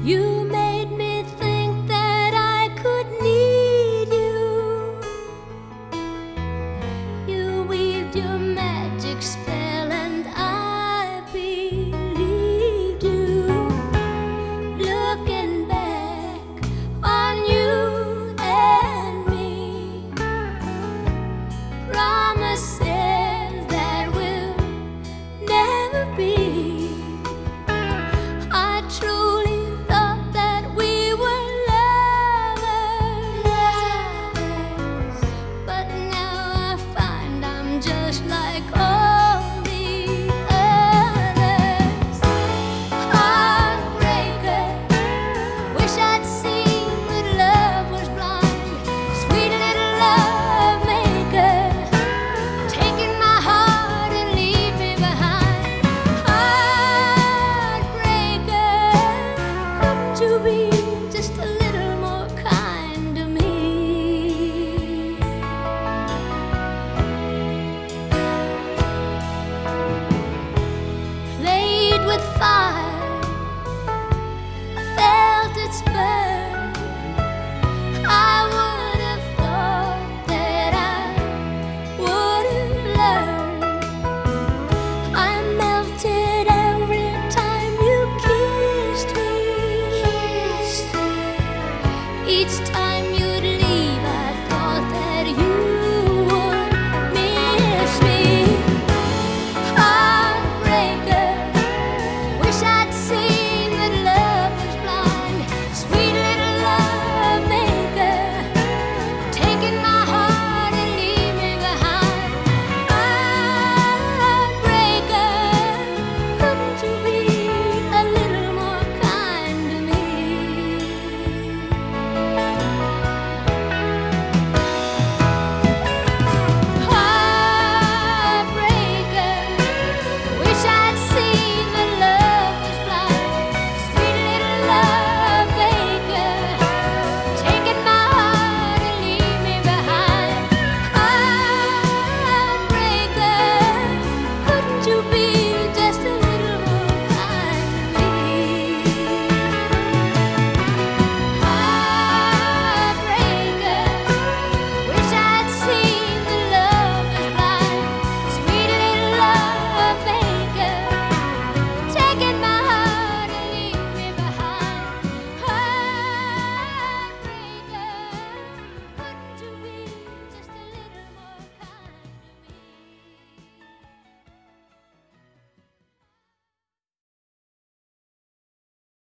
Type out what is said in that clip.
You made me think that I could need you. You weaved your magic spell and I believed you. Looking back on you and me, promises that will never be. I truly thought that we were lovers, but now I find I'm just like all the others. Heartbreaker, wish I'd seen that love was blind. Sweet little love maker, taking my heart and leave me behind. Heartbreaker, couldn't you be